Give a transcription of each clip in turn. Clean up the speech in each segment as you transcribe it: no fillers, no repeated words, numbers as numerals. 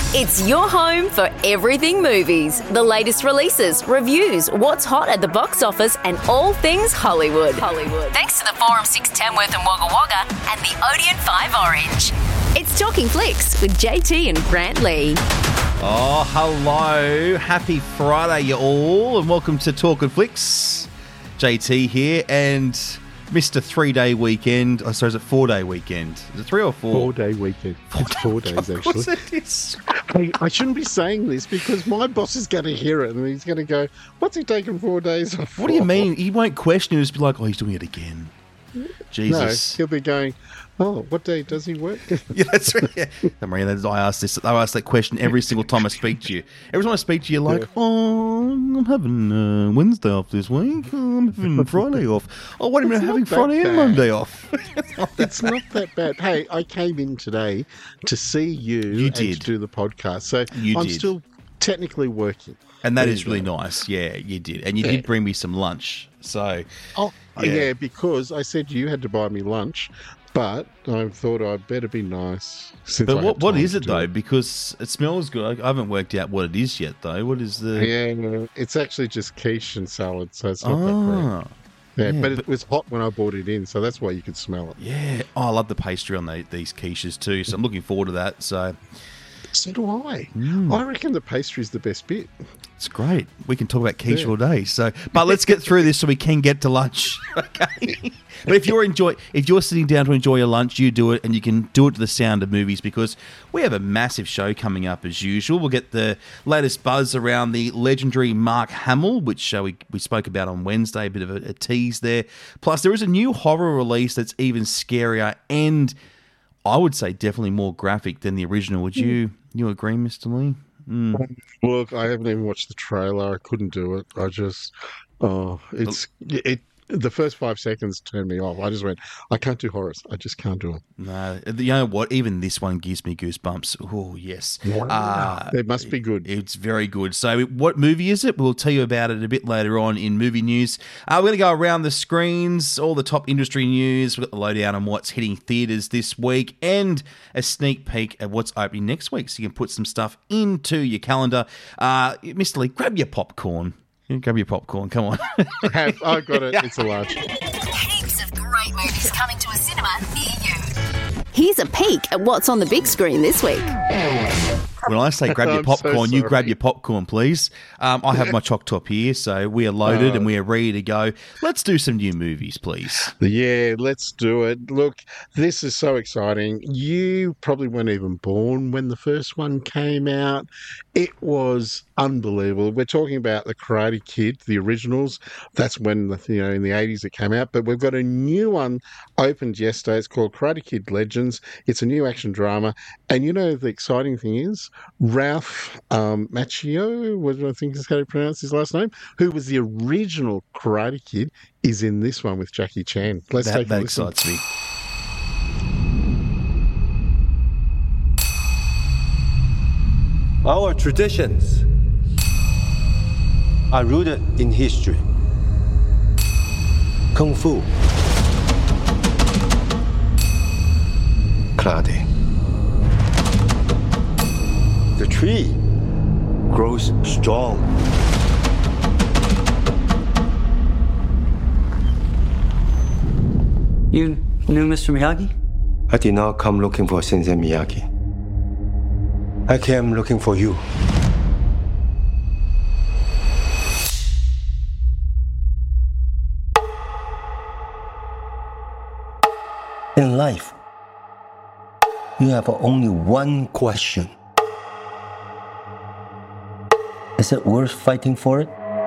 It's your home for everything movies, the latest releases, reviews, what's hot at the box office, and all things Hollywood. Thanks to the Forum 6 Tamworth and Wagga Wagga and the Odeon 5 Orange. It's Talking Flicks with JT and Grant Lee. Oh, hello. Happy Friday, you all, and welcome to Talking Flicks. JT here, and Mr. 3-day weekend. Oh, sorry, is it 4-day weekend? Is it 3 or 4? 4-day weekend. It's 4 days, actually. Of course it is. Hey, I shouldn't be saying this because my boss is going to hear it and he's going to go, what's he taking 4 days off for? What do you mean? He won't question it. He'll just be like, oh, he's doing it again. Jesus. No, he'll be going, oh, what day does he work? Yeah, that's right. Yeah. Don't worry, I ask that question every single time I speak to you. Every time I speak to you, like, oh, I'm having Wednesday off this week. I'm having Friday off. Oh, wait a minute, I'm having Friday and Monday off. It's not that bad. Hey, I came in today to see you and to do the podcast. So I'm still technically working. And that is really nice. Yeah, you did. And you did bring me some lunch. So, yeah, because I said you had to buy me lunch, but I thought I'd better be nice. But what is it, though? Because it smells good. I haven't worked out what it is yet, though. What is the... Yeah, it's actually just quiche and salad, so it's not that great. Yeah, but it was hot when I brought it in, so that's why you could smell it. Yeah. Oh, I love the pastry on these quiches, too, so I'm looking forward to that. So do I. I reckon the pastry is the best bit. It's great. We can talk about quiche all day. But let's get through this so we can get to lunch. Okay. But if you're sitting down to enjoy your lunch, you do it, and you can do it to the sound of movies because we have a massive show coming up as usual. We'll get the latest buzz around the legendary Mark Hamill, which we spoke about on Wednesday, a bit of a tease there. Plus, there is a new horror release that's even scarier and I would say definitely more graphic than the original. Would you agree, Mr. Lee? Look, I haven't even watched the trailer. I couldn't do it. I just, the first 5 seconds turned me off. I just went, I can't do horrors. I just can't do them. No, you know what? Even this one gives me goosebumps. Oh, yes. It must be good. It's very good. So what movie is it? We'll tell you about it a bit later on in movie news. We're going to go around the screens, all the top industry news. We've got the lowdown on what's hitting theatres this week and a sneak peek at what's opening next week so you can put some stuff into your calendar. Mr. Lee, grab your popcorn. Grab your popcorn, come on. I've got it. It's a large. Heaps of great movies coming to a cinema near you. Here's a peek at what's on the big screen this week. When I say grab your popcorn, you grab your popcorn, please. I have my choc top here, so we are loaded and we are ready to go. Let's do some new movies, please. Yeah, let's do it. Look, this is so exciting. You probably weren't even born when the first one came out. It was unbelievable. We're talking about The Karate Kid, the originals. That's when, in the 80s it came out. But we've got a new one opened yesterday. It's called Karate Kid Legends. It's a new action drama. And the exciting thing is, Ralph Macchio, what do I think is how to pronounce his last name, who was the original Karate Kid, is in this one with Jackie Chan. Let's take a listen. That excites me. Our traditions are rooted in history. Kung Fu, karate. The tree grows strong. You knew Mr. Miyagi? I did not come looking for Sensei Miyagi. I came looking for you. In life, you have only one question. Is it worth fighting for it?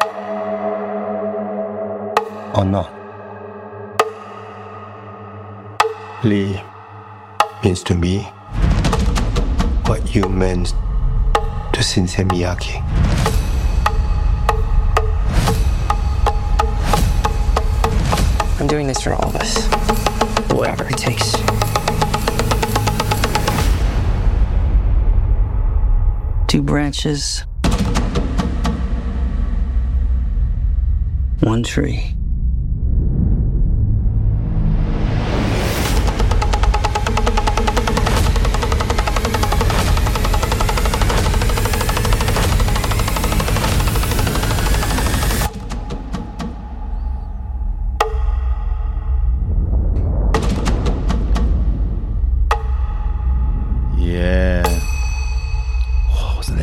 Or not? Lee means to me what you meant to Sensei Miyagi. I'm doing this for all of us. Whatever it takes. Two branches. One tree.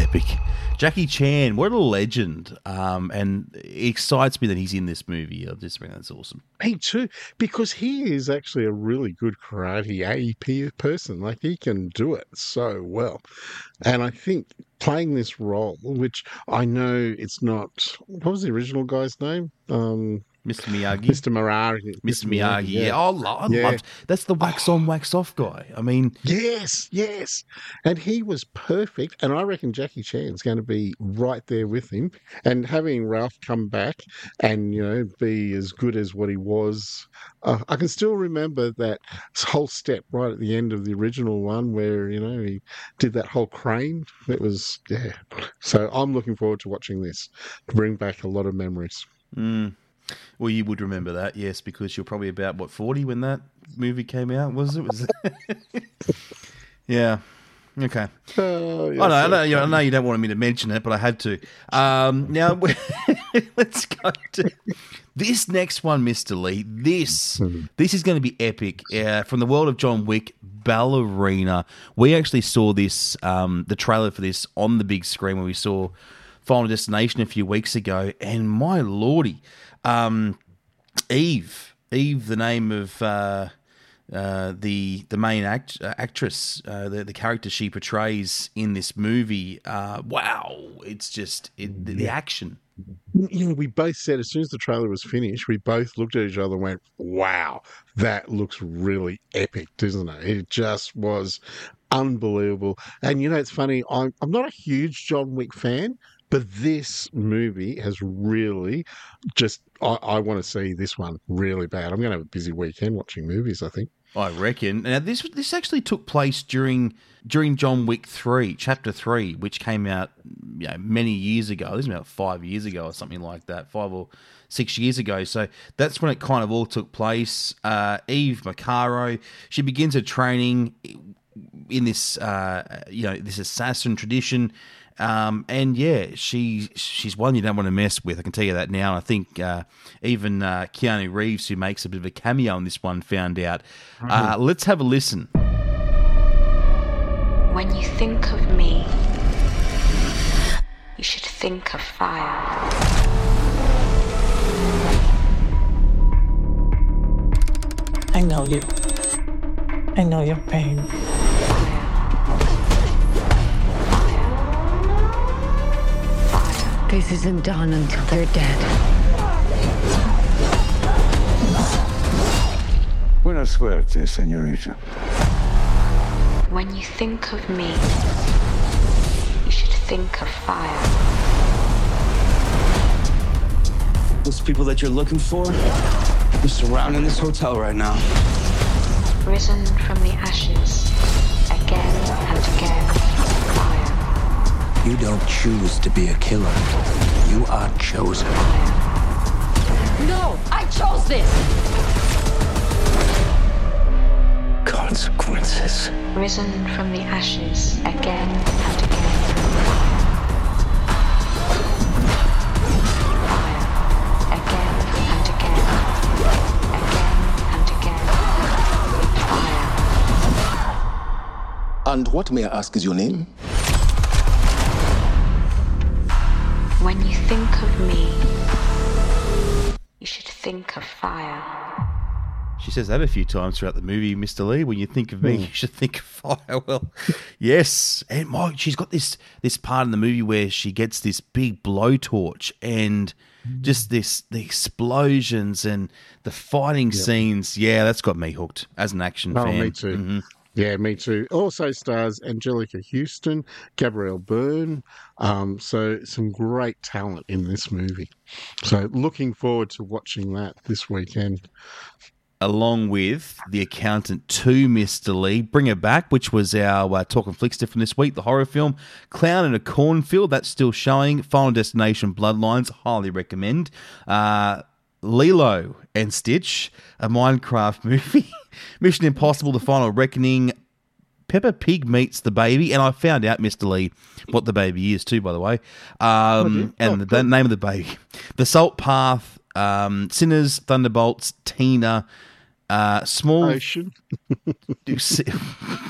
epic. Jackie Chan, what a legend. And it excites me that he's in this movie. I just think that's awesome. Me too, because he is actually a really good karate AEP person. Like, he can do it so well. And I think playing this role, which I know it's not, what was the original guy's name? Mr. Miyagi. Mr. Miyagi. Mr. Miyagi, yeah. I loved. That's the wax on, wax off guy. I mean, yes. And he was perfect. And I reckon Jackie Chan's going to be right there with him. And having Ralph come back and, be as good as what he was. I can still remember that whole step right at the end of the original one where, he did that whole crane. It was, yeah. So I'm looking forward to watching this to bring back a lot of memories. Well, you would remember that, yes, because you're probably about, 40 when that movie came out, was it? Yeah. Okay. Yes, I know you don't want me to mention it, but I had to. Now, let's go to this next one, Mr. Lee. This is going to be epic. From the world of John Wick, Ballerina. We actually saw this, the trailer for this on the big screen when we saw Final Destination a few weeks ago, and my lordy, Eve, the name of the main actress, the character she portrays in this movie. Wow, it's just the action. We both said as soon as the trailer was finished, we both looked at each other and went, "Wow, that looks really epic, doesn't it?" It just was unbelievable. And it's funny. I'm not a huge John Wick fan. But this movie has really just, I want to see this one really bad. I'm going to have a busy weekend watching movies, I think. I reckon. Now, this actually took place during John Wick 3, Chapter 3, which came out many years ago. This was about 5 years ago or something like that, 5 or 6 years ago. So that's when it kind of all took place. Eve Macaro, she begins her training in this, this assassin tradition. And yeah, she's one you don't want to mess with. I can tell you that now. I think even Keanu Reeves, who makes a bit of a cameo in this one, found out. Let's have a listen. When you think of me, you should think of fire. I know you. I know your pain. This isn't done until they're dead. Buena suerte, señorita. When you think of me, you should think of fire. Those people that you're looking for, they're surrounding this hotel right now. Risen from the ashes, again and again. You don't choose to be a killer. You are chosen. No, I chose this! Consequences. Risen from the ashes, again and again. Fire. Again and again. Again and again. Fire. And what, may I ask, is your name? When you think of me, you should think of fire. She says that a few times throughout the movie, Mr. Lee. When you think of me, you should think of fire. Well, yes. And she's got this part in the movie where she gets this big blowtorch and just the explosions and the fighting scenes. Yeah, that's got me hooked as an action fan. Oh, me too. Mm-hmm. Yeah, me too. Also stars Angelica Houston, Gabrielle Byrne. So some great talent in this movie. So looking forward to watching that this weekend. Along with The Accountant 2, Mr. Lee, Bring Her Back, which was our Talking Flicks tip from this week, the horror film. Clown in a Cornfield, that's still showing. Final Destination Bloodlines, highly recommend. Lilo and Stitch, a Minecraft movie. Mission Impossible, The Final Reckoning. Peppa Pig Meets the Baby, and I found out, Mr. Lee, what the baby is too, by the way. The name of the baby. The Salt Path, Sinners, Thunderbolts, Tina, Small... Ocean.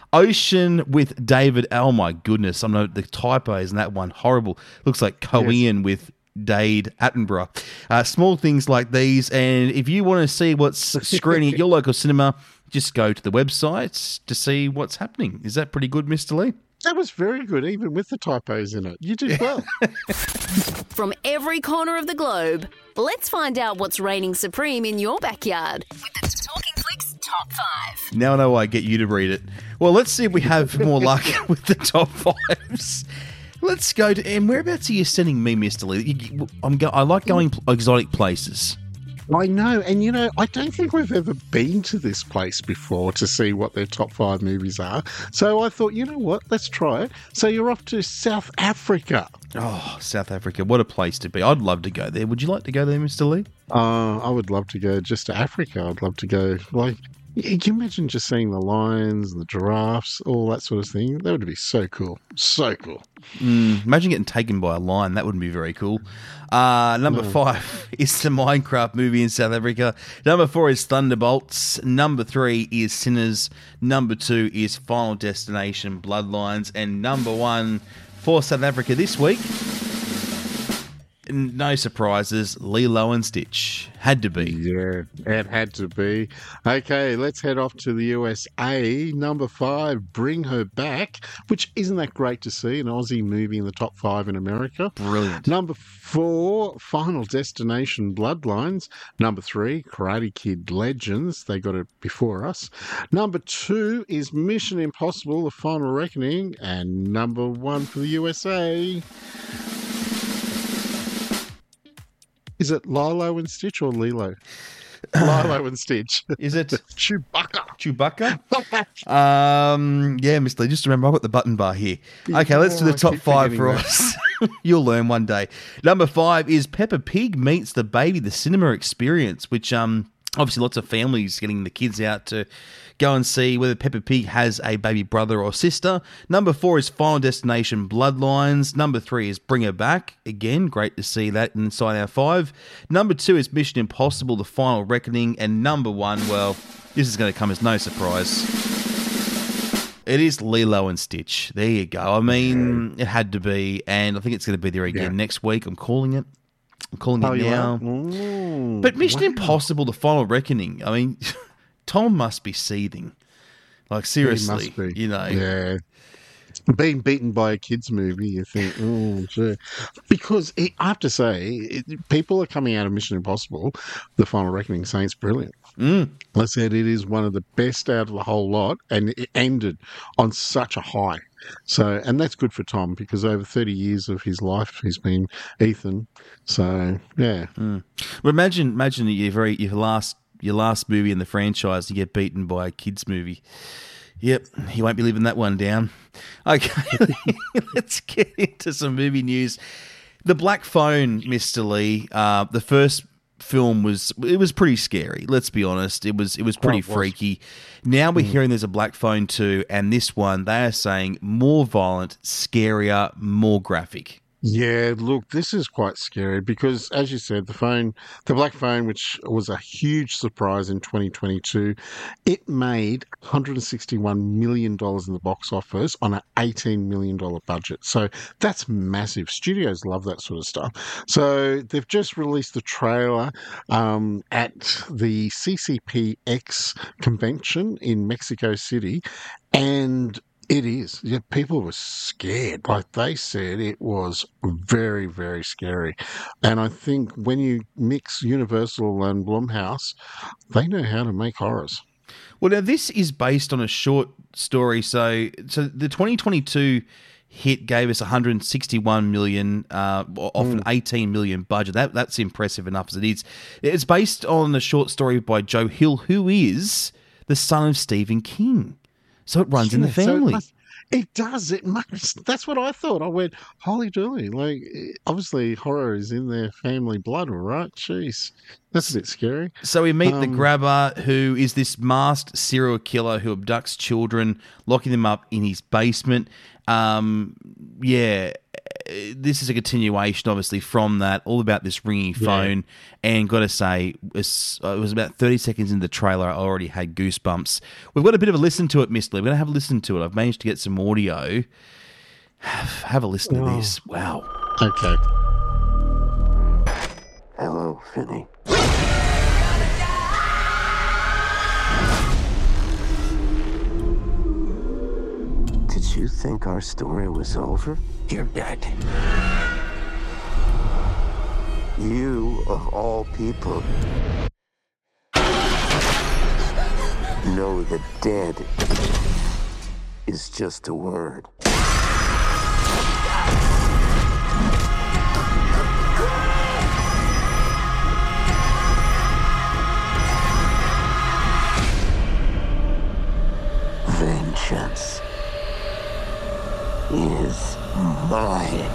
Ocean with David. Oh my goodness, I know the typos in that one horrible. Looks like Cohen with Dade Attenborough. Small things like these, and if you want to see what's screening at your local cinema, just go to the website to see what's happening. Is that pretty good, Mr. Lee? That was very good, even with the typos in it. You did well. From every corner of the globe, let's find out what's reigning supreme in your backyard with the Talking Flicks Top 5. Now I know why I get you to read it. Well, let's see if we have more luck with the top 5s. Let's go to... And whereabouts are you sending me, Mr. Lee? I like going exotic places. I know, and I don't think we've ever been to this place before to see what their top 5 movies are. So I thought, you know what, let's try it. So you're off to South Africa. Oh, South Africa, what a place to be. I'd love to go there. Would you like to go there, Mr. Lee? I would love to go just to Africa. I'd love to go, can you imagine just seeing the lions, the giraffes, all that sort of thing? That would be so cool. So cool. Imagine getting taken by a lion. That wouldn't be very cool. Number 5 is the Minecraft movie in South Africa. Number 4 is Thunderbolts. Number 3 is Sinners. Number 2 is Final Destination Bloodlines. And number 1 for South Africa this week, no surprises, Lilo and Stitch. Had to be. Yeah, it had to be. Okay, let's head off to the USA. Number 5, Bring Her Back, which isn't that great to see, an Aussie movie in the top 5 in America. Brilliant. Number 4, Final Destination Bloodlines. Number 3, Karate Kid Legends. They got it before us. Number 2 is Mission Impossible, The Final Reckoning. And number 1 for the USA... Is it Lilo and Stitch or Lilo? Lilo and Stitch. Is it Chewbacca? Yeah, Mr. Lee, just remember, I've got the button bar here. Okay, let's do the top 5 for us. You'll learn one day. Number 5 is Peppa Pig Meets the Baby, the cinema experience, which obviously lots of families getting the kids out to go and see whether Peppa Pig has a baby brother or sister. Number 4 is Final Destination Bloodlines. Number 3 is Bring Her Back. Again, great to see that inside our 5. Number 2 is Mission Impossible, The Final Reckoning. And number 1, well, this is going to come as no surprise. It is Lilo and Stitch. There you go. I mean, it had to be, and I think it's going to be there again next week. I'm calling it. I'm calling it now. But Mission Impossible, The Final Reckoning, I mean... Tom must be seething. Like, seriously, Yeah. Being beaten by a kids' movie, you think, oh, gee. Because I have to say, people are coming out of Mission Impossible, The Final Reckoning, saying it's brilliant. I said it is one of the best out of the whole lot, and it ended on such a high. So, and that's good for Tom, because over 30 years of his life, he's been Ethan. So, yeah. Well, imagine your last movie in the franchise, you get beaten by a kids' movie. Yep, you won't be living that one down. Okay, let's get into some movie news. The Black Phone, Mr. Lee. The first film was pretty scary. Let's be honest, it was pretty freaky. Now we're hearing there's a Black Phone 2, and this one they are saying more violent, scarier, more graphic. Yeah, look, this is quite scary because, as you said, the Black Phone, which was a huge surprise in 2022, it made $161 million in the box office on an $18 million budget. So that's massive. Studios love that sort of stuff. So they've just released the trailer at the CCPX convention in Mexico City, and it is. Yeah, people were scared. Like they said, it was very, very scary. And I think when you mix Universal and Blumhouse, they know how to make horrors. Well, now this is based on a short story. So the 2022 hit gave us $161 million off an $18 million budget. That's impressive enough as it is. It's based on a short story by Joe Hill, who is the son of Stephen King. So it runs in the family. So it does. It must. That's what I thought. I went, holy dooly. Like, obviously, horror is in their family blood, all right? Jeez. That's a bit scary. So we meet the grabber, who is this masked serial killer who abducts children, locking them up in his basement. Yeah, this is a continuation, obviously, from that, all about this ringing phone. And got to say, it was about 30 seconds in the trailer, I already had goosebumps. We've got a bit of a listen to it, Mr. Lee. We're going to have a listen to it. I've managed to get some audio. Have a listen to this. Wow. Okay. Hello, Finney. Did you think our story was over? You're dead. You, of all people, know that dead is just a word. Vengeance is mine.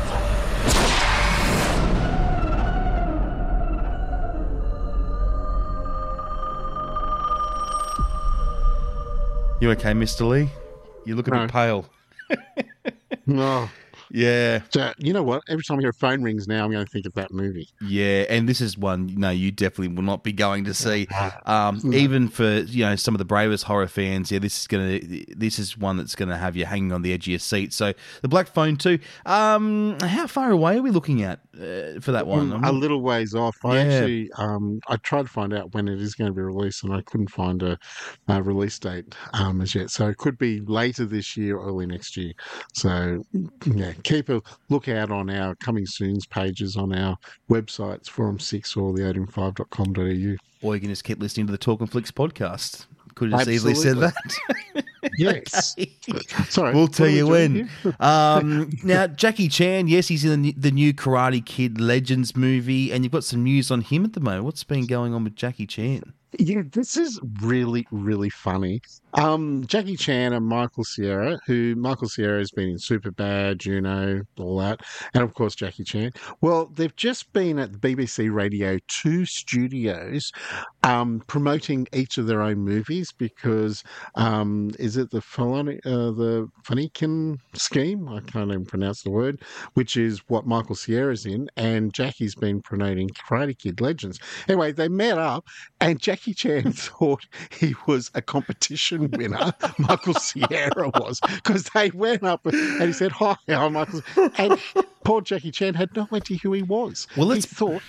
You okay, Mr. Lee? You look a bit pale. No. Yeah. So, you know what? Every time I hear a phone rings now, I'm going to think of that movie. Yeah, and this is one, you definitely will not be going to see. Even for, some of the bravest horror fans, this is one that's going to have you hanging on the edge of your seat. So, The Black Phone 2, how far away are we looking at for that one? A little ways off. I tried to find out when it is going to be released, and I couldn't find a release date as yet. So, it could be later this year or early next year. So, yeah. Keep a lookout on our coming soons pages on our websites, Forum 6 or the805.com.au. Or you can just keep listening to the Talk and Flicks podcast. Could have just easily said that. Yes. Okay. Sorry. We'll tell you when. Now, Jackie Chan, yes, he's in the new Karate Kid Legends movie, and you've got some news on him at the moment. What's been going on with Jackie Chan? Yeah, this is really, really funny. Jackie Chan and Michael Cera, who Michael Cera has been in Superbad, Juno, all that, and of course Jackie Chan. Well, they've just been at the BBC Radio 2 studios promoting each of their own movies because is it the Fanikin scheme? I can't even pronounce the word, which is what Michael Cera's in, and Jackie's been promoting Karate Kid Legends. Anyway, they met up, and Jackie Chan thought he was a competition winner. Michael Cera was, because they went up and he said, "Hi, I'm Michael," and poor Jackie Chan had no idea who he was. Well, let's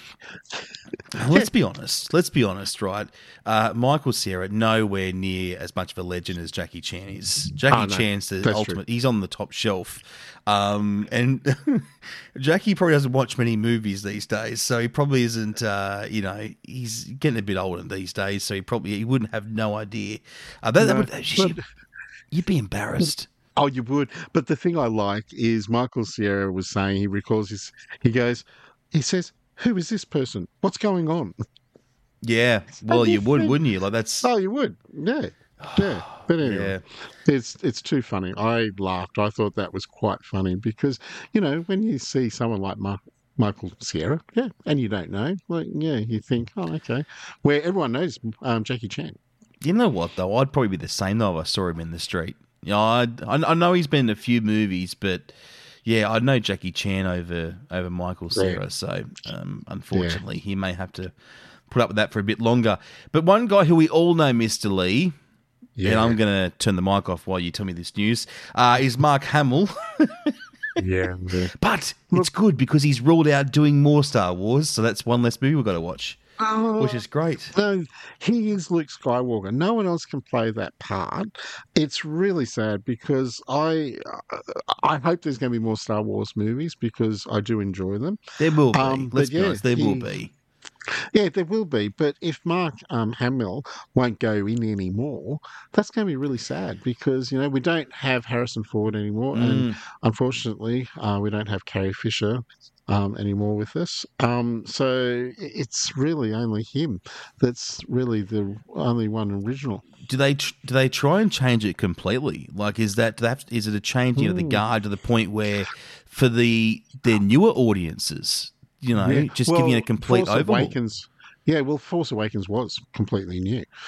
be honest. Let's be honest, right? Michael Cera nowhere near as much of a legend as Jackie Chan is. Jackie Chan's the ultimate. True. He's on the top shelf, and Jackie probably doesn't watch many movies these days, so he probably isn't. He's getting a bit older these days, so he wouldn't have no idea. You'd be embarrassed. Oh, you would. But the thing I like is Michael Cera was saying, he recalls this, he says, "Who is this person? What's going on?" Yeah. Well, you would, wouldn't you? Like that's. Oh, you would. Yeah. Yeah. But anyway, it's too funny. I laughed. I thought that was quite funny because, when you see someone like Michael Cera, and you don't know, you think, oh, okay. Where everyone knows Jackie Chan. You know what, though? I'd probably be the same, though, if I saw him in the street. I know he's been in a few movies, but I know Jackie Chan over Michael Cera. So unfortunately, he may have to put up with that for a bit longer. But one guy who we all know, Mr. Lee, and I'm going to turn the mic off while you tell me this news, is Mark Hamill. Yeah. But it's good because he's ruled out doing more Star Wars, so that's one less movie we've got to watch. Which is great. No, he is Luke Skywalker. No one else can play that part. It's really sad because I hope there's going to be more Star Wars movies because I do enjoy them. There will be. Let's be honest, there will be. Yeah, there will be. But if Mark Hamill won't go in anymore, that's going to be really sad because, we don't have Harrison Ford anymore. And unfortunately, we don't have Carrie Fisher anymore with us. So it's really only him that's really the only one original. Do they try and change it completely? Like, is it a changing of the guard to the point where for their newer audiences, just giving it a complete overhaul? Force Awakens was completely new.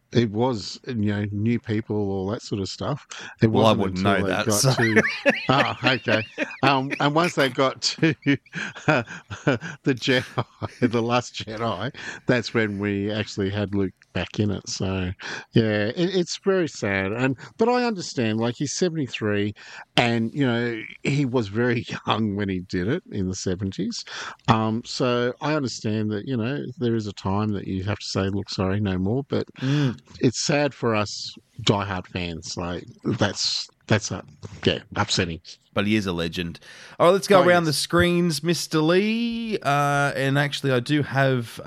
It was, new people, all that sort of stuff. It Well, I wasn't wouldn't until know they that, got so- to. Oh, okay. And once they got to the Jedi, the Last Jedi, that's when we actually had Luke back in it. So, yeah, it's very sad. But I understand. Like, he's 73, and he was very young when he did it in the 70s. So I understand that there is a time that you have to say, look, sorry, no more. But it's sad for us diehard fans. Like, that's upsetting. But he is a legend. All right, let's go around yes. the screens, Mr. Lee. And actually, I do have...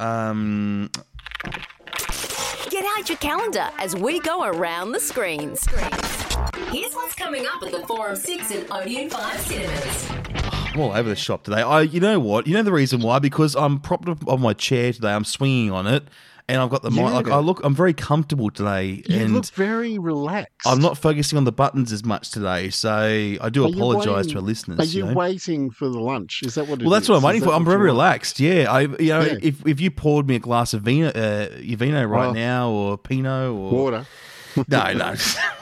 Get out your calendar as we go around the screens. Here's what's coming up at the Forum 6 and Odeon 5 cinemas. I'm all over the shop today. You know what? You know the reason why? Because I'm propped up on my chair today. I'm swinging on it. And I've got the mic. I'm very comfortable today. You and look very relaxed. I'm not focusing on the buttons as much today, so I do apologise to our listeners. Are you waiting for the lunch? Is that what it is? Well, that's what I'm waiting for. I'm very you want? relaxed. Yeah, if you poured me a glass of vino right now, or Pinot, or water. No.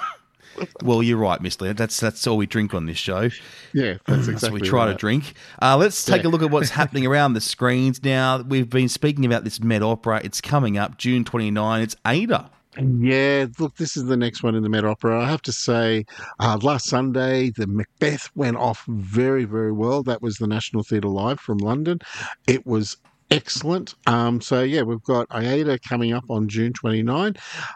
Well, you're right, Miss Lee. That's all we drink on this show. Yeah, that's exactly so we try to drink. Let's take a look at what's happening around the screens now. We've been speaking about this Met Opera. It's coming up June 29. It's Ada. Yeah, look, this is the next one in the Met Opera. I have to say, last Sunday, the Macbeth went off very, very well. That was the National Theatre Live from London. It was excellent. So, yeah, we've got Aida coming up on June 29.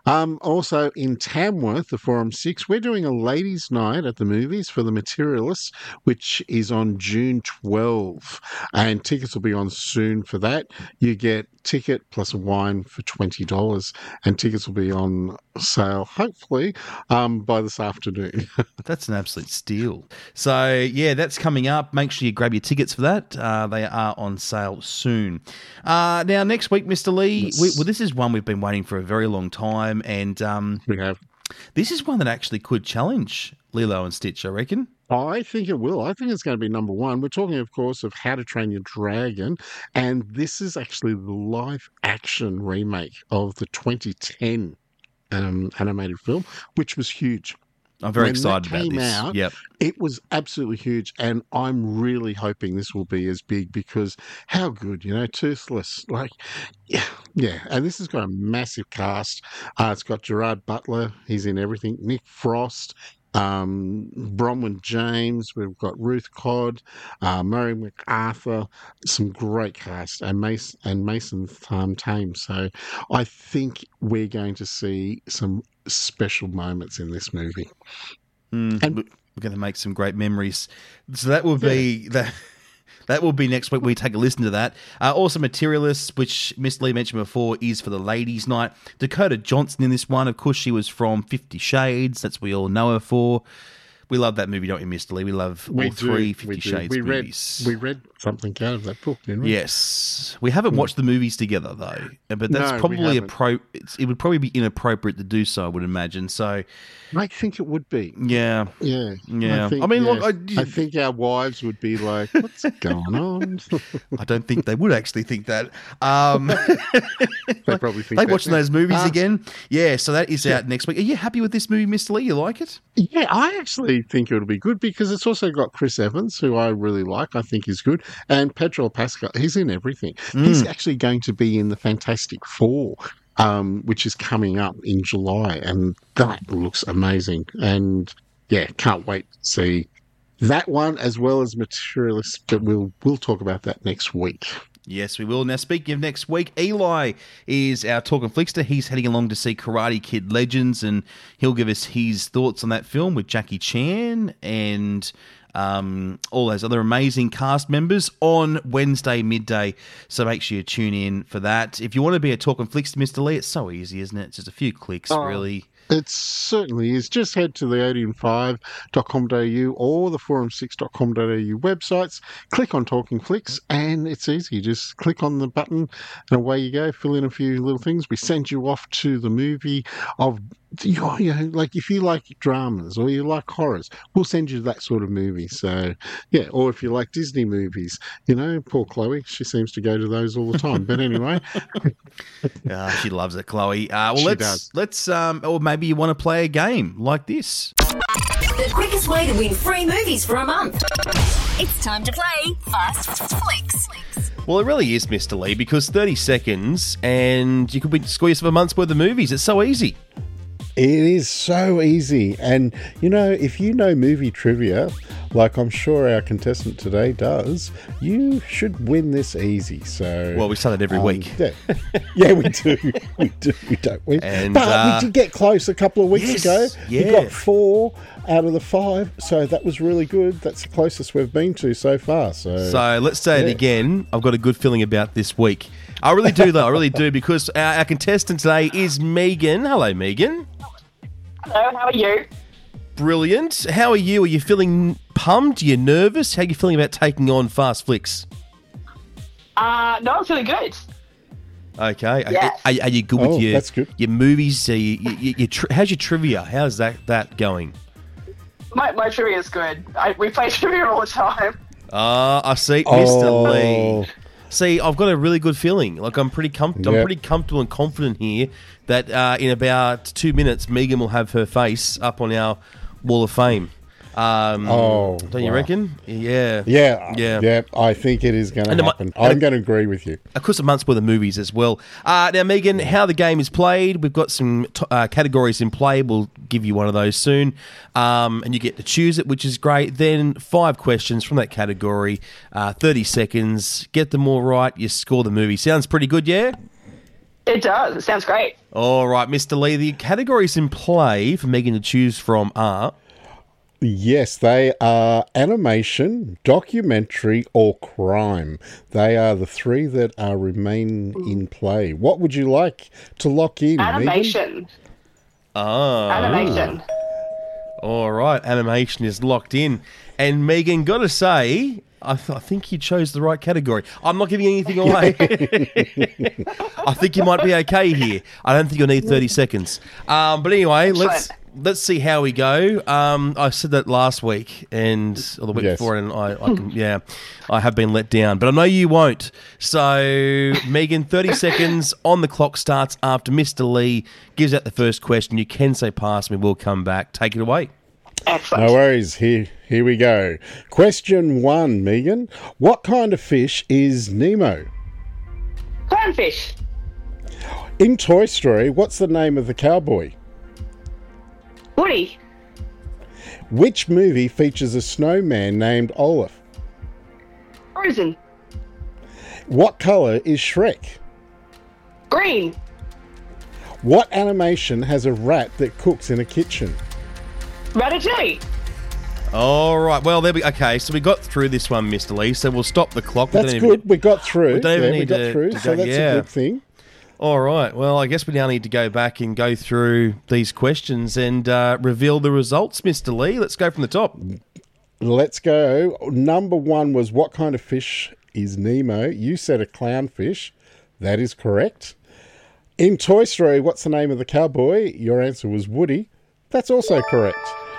Also in Tamworth, the Forum 6, we're doing a ladies' night at the movies for The Materialists, which is on June 12. And tickets will be on soon for that. You get ticket plus a wine for $20, and tickets will be on sale, hopefully, by this afternoon. That's an absolute steal. So, yeah, that's coming up. Make sure you grab your tickets for that. They are on sale soon. Now, next week, Mr. Lee, Yes. this is one we've been waiting for a very long time, and We have. this is one that actually could challenge Lilo and Stitch, I reckon. I think it will. I think it's going to be number one. We're talking, of course, of How to Train Your Dragon, and this is actually the live-action remake of the 2010 animated film, which was huge. I'm very When excited that about came this. out, Yep. It was absolutely huge, and I'm really hoping this will be as big because how good, Toothless, like, yeah. And this has got a massive cast. It's got Gerard Butler, he's in everything. Nick Frost, Bronwyn James, we've got Ruth Codd, Murray MacArthur, some great cast, and Mason Thames. So I think we're going to see some special moments in this movie. And we're going to make some great memories. So that will be that will be next week. We take a listen to that. Also, Materialists, which Miss Lee mentioned before, is for the ladies' night. Dakota Johnson in this one. Of course, she was from 50 Shades. That's what we all know her for. We love that movie, don't we, Mr. Lee? We love all three 50 Shades movies. We read something out of that book, didn't we? Yes. We haven't watched the movies together, though. But that's No, we probably haven't. it would probably be inappropriate to do so, I would imagine. So, I think it would be. yeah. Yeah. Yeah. I I mean, look, I think our wives would be like, what's going on? I don't think they would actually think that. They probably think They that, watching yeah. those movies again. Yeah, so that is out next week. Are you happy with this movie, Mr. Lee? You like it? Yeah, I actually think it'll be good because it's also got Chris Evans, who I really like. I think he's good. And Pedro Pascal, he's in everything. He's actually going to be in the Fantastic Four, which is coming up in July. And that looks amazing. And yeah, can't wait to see that one as well as Materialists. But we'll talk about that next week. Yes, we will. Now, speaking of next week, Eli is our Talking Flickster. He's heading along to see Karate Kid Legends, and he'll give us his thoughts on that film with Jackie Chan and all those other amazing cast members on Wednesday midday. So make sure you tune in for that. If you want to be a Talking Flickster, Mr. Lee, it's so easy, isn't it? It's just a few clicks, really. It certainly is. Just head to the odeon5.com.au or the forum6.com.au websites, click on Talking Flicks, and it's easy. Just click on the button and away you go. Fill in a few little things. We send you off to the movie of like if you like dramas or you like horrors, we'll send you that sort of movie. So, yeah, or if you like Disney movies, poor Chloe, she seems to go to those all the time. But anyway, she loves it, Chloe. Let's or maybe you want to play a game like this. The quickest way to win free movies for a month. It's time to play Fast Flicks. Well, it really is, Mr. Lee, because 30 seconds and you could score yourself a month's worth of movies. It's so easy. It is so easy. And, if you know movie trivia, like I'm sure our contestant today does, you should win this easy. So, well, we say that every week. Yeah, we do. We don't win. But we did get close a couple of weeks ago. Yeah. We got 4 out of the 5. So that was really good. That's the closest we've been to so far. So let's say it again. I've got a good feeling about this week. I really do, though. I really do, because our contestant today is Megan. Hello, Megan. Hello, how are you? Brilliant. How are you? Are you feeling pumped? Are you nervous? How are you feeling about taking on Fast Flicks? No, I'm feeling good. Okay. Yes. Are you good with that's good. your movies? How's your trivia? How's that going? My trivia is good. We play trivia all the time. I see. Mr. Lee. See, I've got a really good feeling. Like I'm pretty comfortable and confident here that in about 2 minutes, Megan will have her face up on our Wall of Fame. Don't you reckon? Yeah. I think it is going to happen. I'm going to agree with you. Of course, a month's worth of movies as well. Now, Megan, how the game is played, we've got some categories in play. We'll give you one of those soon. And you get to choose it, which is great. Then 5 questions from that category, 30 seconds. Get them all right, you score the movie. Sounds pretty good, yeah? It does. It sounds great. All right, Mr. Lee, the categories in play for Megan to choose from are... Yes, they are animation, documentary, or crime. They are the 3 that remain in play. What would you like to lock in, Animation. Megan? Animation. All right, animation is locked in. And Megan, got to say, I think you chose the right category. I'm not giving anything away. I think you might be okay here. I don't think you'll need 30 seconds. But anyway, let's see how we go. I said that last week or the week before, and I have been let down. But I know you won't. So, Megan, 30 seconds on the clock starts after Mr. Lee gives out the first question. You can say pass me. We'll come back. Take it away. Excellent. No worries. Here we go. Question 1, Megan. What kind of fish is Nemo? Clownfish. In Toy Story, what's the name of the cowboy? Woody. Which movie features a snowman named Olaf? Frozen. What colour is Shrek? Green. What animation has a rat that cooks in a kitchen? Ratatouille. All right. Well, there we okay. So we got through this one, Mr. Lee. So we'll stop the clock. That's good. We got through. We don't even need we got to through. go, So that's a good thing. All right. Well, I guess we now need to go back and go through these questions and reveal the results, Mr. Lee. Let's go from the top. Let's go. Number 1 was what kind of fish is Nemo? You said a clownfish. That is correct. In Toy Story, what's the name of the cowboy? Your answer was Woody. That's also correct.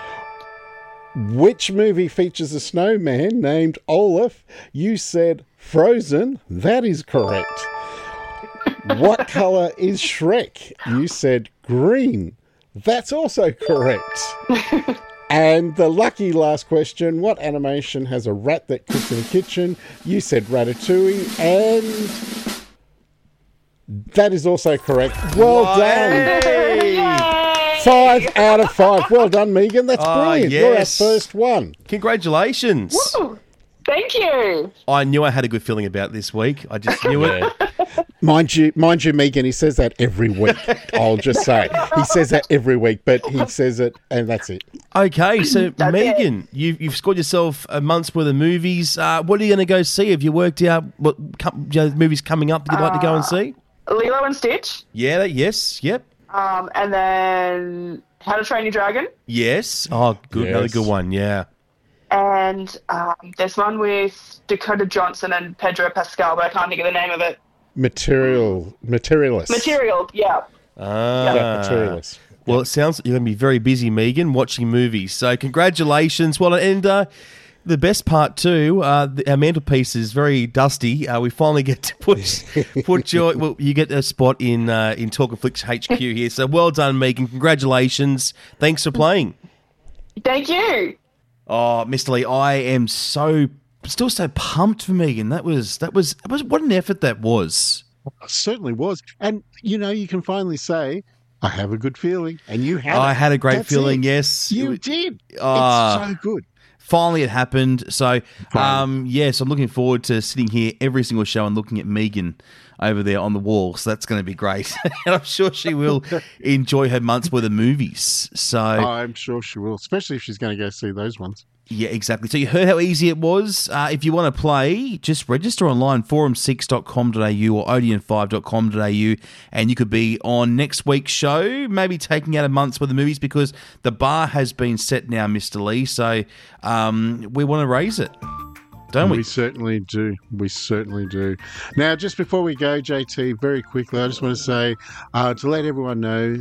Which movie features a snowman named Olaf? You said Frozen. That is correct. What colour is Shrek? You said green. That's also correct. And the lucky last question, what animation has a rat that cooks in a kitchen? You said Ratatouille, and that is also correct. Well done. 5 out of 5. Well done, Megan. That's brilliant. Yes. You're our first one. Congratulations. Woo. Thank you. I knew I had a good feeling about this week. I just knew it. Mind you, Megan, he says that every week. I'll just say. He says that every week, but he says it, and that's it. Okay, so Megan, you've scored yourself a month's worth of movies. What are you going to go see? Have you worked out what movies coming up that you'd like to go and see? Lilo and Stitch. Yeah, yes, yep. And then How to Train Your Dragon. Yes. Oh, good. Yes. Another good one, yeah. And there's one with Dakota Johnson and Pedro Pascal, but I can't think of the name of it. Materialist. Material, yeah. Materialist. Well, it sounds like you're going to be very busy, Megan, watching movies. So congratulations. Well, and the best part too, our mantelpiece is very dusty. We finally get to put your. Well, you get a spot in Talking Flicks HQ here. So well done, Megan. Congratulations. Thanks for playing. Thank you. Oh, Mr. Lee, I am still so pumped for Megan. That was what an effort that was. It certainly was. And you can finally say, I have a good feeling. And you had I had a great That's feeling, it. yes. You did. It's so good. Finally, it happened. So, yes, I'm looking forward to sitting here every single show and looking at Megan over there on the wall. So that's going to be great. And I'm sure she will enjoy her month's worth of movies. So I'm sure she will, especially if she's going to go see those ones. Yeah, exactly. So you heard how easy it was. If you want to play, just register online, forum6.com.au or odeon5.com.au, and you could be on next week's show, maybe taking out a month's worth of movies, because the bar has been set now, Mr. Lee. So we want to raise it, don't we? We certainly do. We certainly do. Now, just before we go, JT, very quickly, I just want to say, to let everyone know,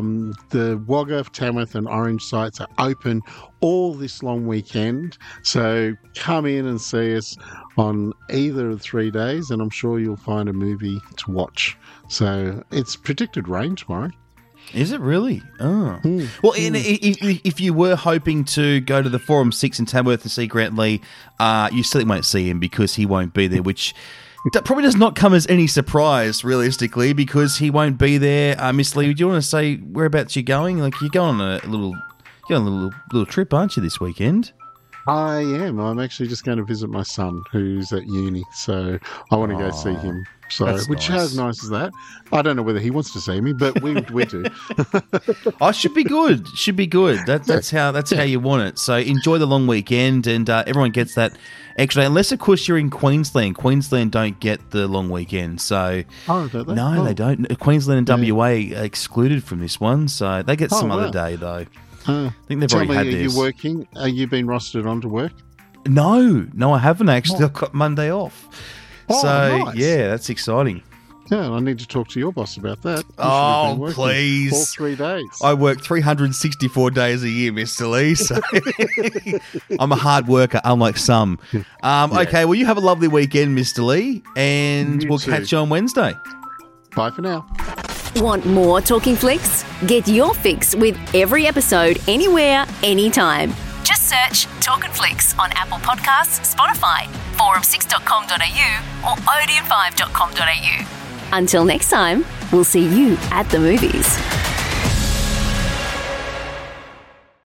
the Wagga, Tamworth and Orange sites are open all this long weekend. So come in and see us on either of the 3 days, and I'm sure you'll find a movie to watch. So it's predicted rain tomorrow. Is it really? Oh. Well, if you were hoping to go to the Forum 6 in Tamworth to see Grant Lee, you certainly won't see him because he won't be there, which probably does not come as any surprise, realistically, because he won't be there. Miss Lee, do you want to say whereabouts you're going? Like, you're going on a little trip, aren't you, this weekend? I am. I'm actually just going to visit my son, who's at uni, so I want to go see him. So, which, how nice is that? I don't know whether he wants to see me, but we do. Oh, should be good. Should be good. That's how you want it. So enjoy the long weekend, and everyone gets that extra day, unless of course you're in Queensland. Queensland don't get the long weekend, so don't they? No, they don't. Queensland and WA are excluded from this one, so they get some other day though. I think they've already had this. Are you working? Are you been rostered onto work? No, I haven't actually. I've got Monday off. Oh, so, nice. Yeah, that's exciting. Yeah, I need to talk to your boss about that. Oh, please. All 3 days. I work 364 days a year, Mr. Lee, so I'm a hard worker, unlike some. Okay, well, you have a lovely weekend, Mr. Lee, and we'll catch you on Wednesday. Bye for now. Want more Talking Flicks? Get your fix with every episode, anywhere, anytime. Just search Talking Flicks on Apple Podcasts, Spotify, forum6.com.au or odeon5.com.au. Until next time, we'll see you at the movies.